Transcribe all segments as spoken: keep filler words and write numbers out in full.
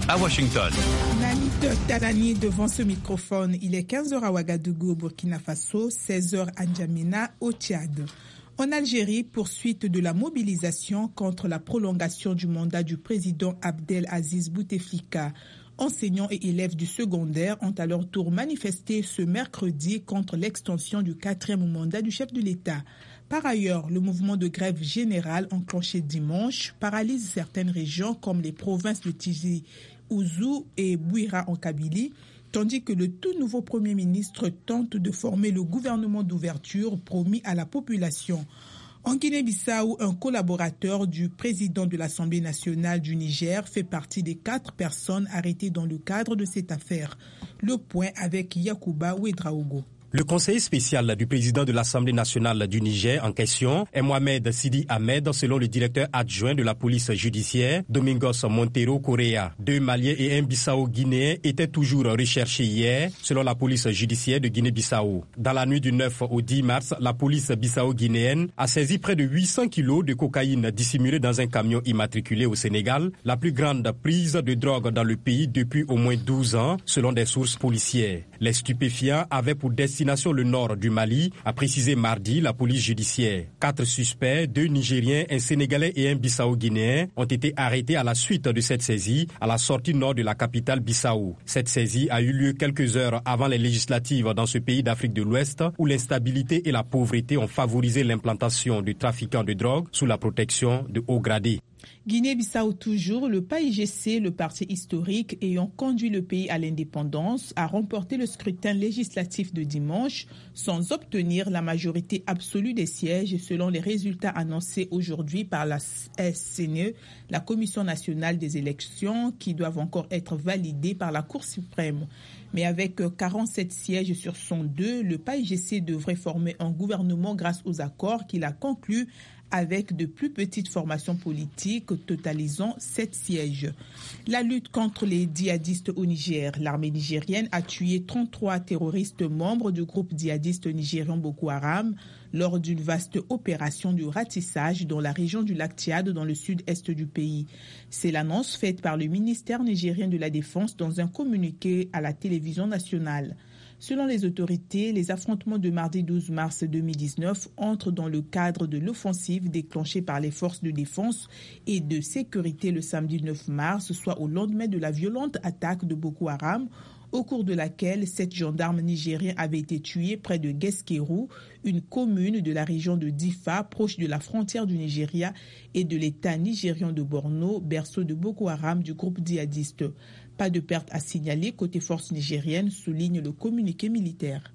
à Washington. Nani Talani devant ce microphone. Il est quinze heures à Ouagadougou, au Burkina Faso, seize heures à N'Djamena, au Tchad. En Algérie, poursuite de la mobilisation contre la prolongation du mandat du président Abdelaziz Bouteflika. Enseignants et élèves du secondaire ont à leur tour manifesté ce mercredi contre l'extension du quatrième mandat du chef de l'État. Par ailleurs, le mouvement de grève générale enclenché dimanche paralyse certaines régions comme les provinces de Tizi Ouzou et Bouira en Kabylie, tandis que le tout nouveau Premier ministre tente de former le gouvernement d'ouverture promis à la population. En Guinée-Bissau, un collaborateur du président de l'Assemblée nationale du Niger fait partie des quatre personnes arrêtées dans le cadre de cette affaire. Le point avec Yacouba Ouedraogo. Le conseiller spécial du président de l'Assemblée nationale du Niger en question est Mohamed Sidi Ahmed, selon le directeur adjoint de la police judiciaire, Domingos Montero Correa. Deux Maliens et un Bissau-Guinéen étaient toujours recherchés hier, selon la police judiciaire de Guinée-Bissau. Dans la nuit du neuf au dix mars, la police bissau-guinéenne a saisi près de huit cents kilos de cocaïne dissimulée dans un camion immatriculé au Sénégal, la plus grande prise de drogue dans le pays depuis au moins douze ans, selon des sources policières. Les stupéfiants avaient pour destination le nord du Mali, a précisé mardi la police judiciaire. Quatre suspects, deux Nigériens, un Sénégalais et un Bissau-Guinéen, ont été arrêtés à la suite de cette saisie à la sortie nord de la capitale Bissau. Cette saisie a eu lieu quelques heures avant les législatives dans ce pays d'Afrique de l'Ouest où l'instabilité et la pauvreté ont favorisé l'implantation de trafiquants de drogue sous la protection de hauts gradés. Guinée-Bissau toujours, le P A I G C, le parti historique ayant conduit le pays à l'indépendance, a remporté le scrutin législatif de dimanche sans obtenir la majorité absolue des sièges selon les résultats annoncés aujourd'hui par la S C N E, la Commission nationale des élections, qui doivent encore être validés par la Cour suprême. Mais avec quarante-sept sièges sur cent deux, le P A I G C devrait former un gouvernement grâce aux accords qu'il a conclus avec de plus petites formations politiques totalisant sept sièges. La lutte contre les djihadistes au Niger. L'armée nigérienne a tué trente-trois terroristes membres du groupe djihadiste nigérian Boko Haram lors d'une vaste opération de ratissage dans la région du lac Tchad dans le sud-est du pays. C'est l'annonce faite par le ministère nigérien de la Défense dans un communiqué à la télévision nationale. Selon les autorités, les affrontements de mardi douze mars deux mille dix-neuf entrent dans le cadre de l'offensive déclenchée par les forces de défense et de sécurité le samedi neuf mars, soit au lendemain de la violente attaque de Boko Haram, au cours de laquelle sept gendarmes nigériens avaient été tués près de Guesquerou, une commune de la région de Difa, proche de la frontière du Nigeria et de l'État nigérian de Borno, berceau de Boko Haram du groupe djihadiste. Pas de perte à signaler côté forces nigériennes, souligne le communiqué militaire.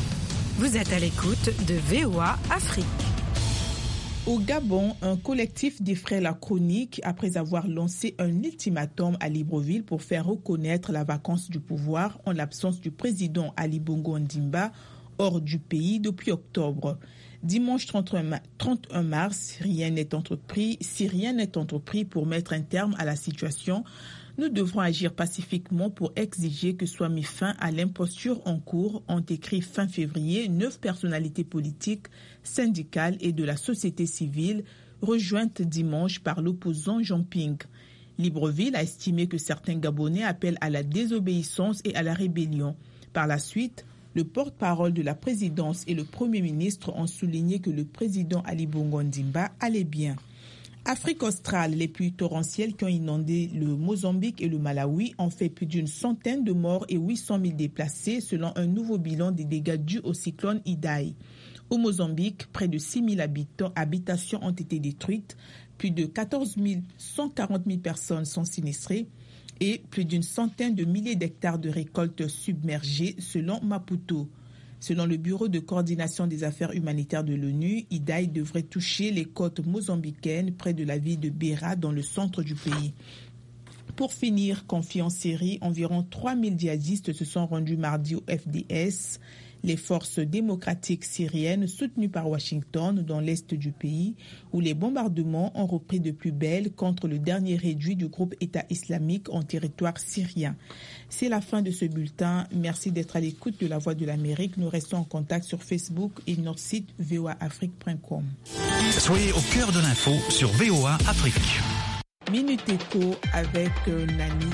Vous êtes à l'écoute de V O A Afrique. Au Gabon, un collectif défraie la chronique après avoir lancé un ultimatum à Libreville pour faire reconnaître la vacance du pouvoir en l'absence du président Ali Bongo Ondimba hors du pays depuis octobre. Dimanche trente et un mars, rien n'est entrepris, si rien n'est entrepris pour mettre un terme à la situation, nous devrons agir pacifiquement pour exiger que soit mis fin à l'imposture en cours, ont écrit fin février neuf personnalités politiques, syndicales et de la société civile, rejointes dimanche par l'opposant Jean Ping. Libreville a estimé que certains Gabonais appellent à la désobéissance et à la rébellion. Par la suite, le porte-parole de la présidence et le Premier ministre ont souligné que le président Ali Bongo Ondimba allait bien. Afrique australe, les pluies torrentielles qui ont inondé le Mozambique et le Malawi ont fait plus d'une centaine de morts et huit cent mille déplacés selon un nouveau bilan des dégâts dus au cyclone Idai. Au Mozambique, près de six mille habitants, habitations ont été détruites, plus de quatorze mille cent quarante mille personnes sont sinistrées et plus d'une centaine de milliers d'hectares de récoltes submergées selon Maputo. Selon le Bureau de coordination des affaires humanitaires de l'ONU, Idai devrait toucher les côtes mozambicaines près de la ville de Beira dans le centre du pays. Pour finir, confiés en Syrie, environ trois mille djihadistes se sont rendus mardi au F D S, les forces démocratiques syriennes soutenues par Washington dans l'est du pays, où les bombardements ont repris de plus belle contre le dernier réduit du groupe État islamique en territoire syrien. C'est la fin de ce bulletin. Merci d'être à l'écoute de la Voix de l'Amérique. Nous restons en contact sur Facebook et notre site v o a afrique point com. Soyez au cœur de l'info sur V O A Afrique. Minute Éco avec euh, Nani